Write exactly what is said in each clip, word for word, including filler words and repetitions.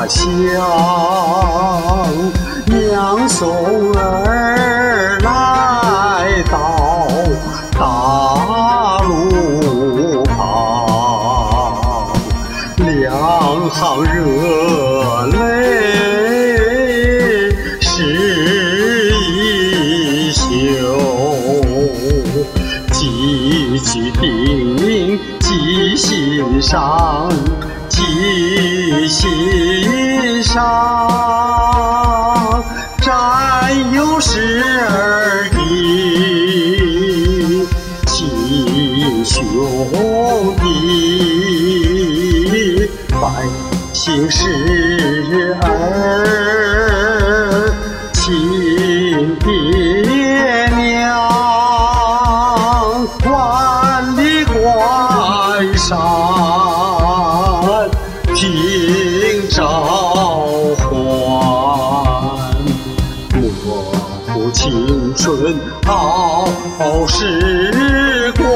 乡，娘送儿来到大路旁，两行热泪湿衣袖，几句叮咛记心上，记心上，战友时儿的亲兄弟，百姓时儿亲爹娘，万里关山听召唤，模糊青春好时光，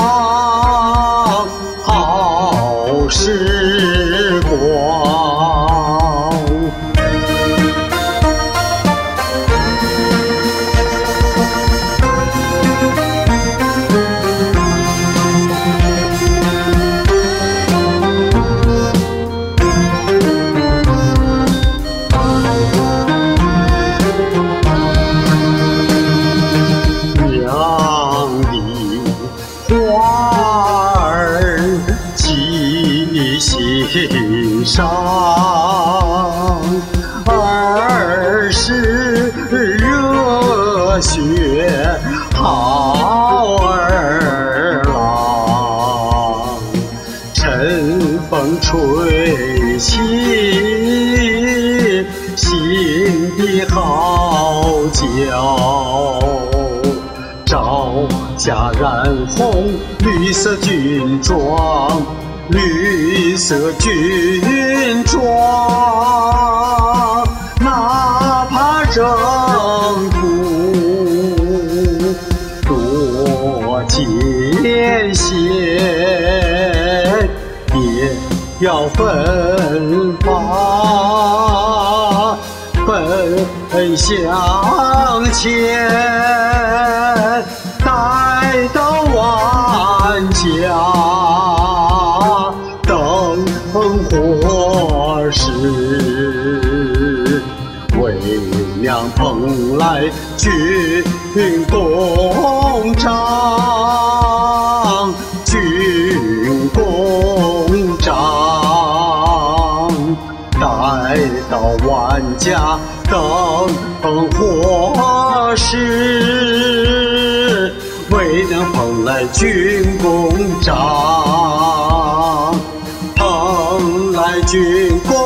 好时光。花儿记心上，儿时热血好儿郎，晨风吹起心的号角，朝霞染红绿色军装，绿色军装，哪怕征途多艰险，也要奋发奔向前，待到万家灯火时，为娘捧来军功章，军功章，待到万家灯火时，为娘捧来军功章，捧来军功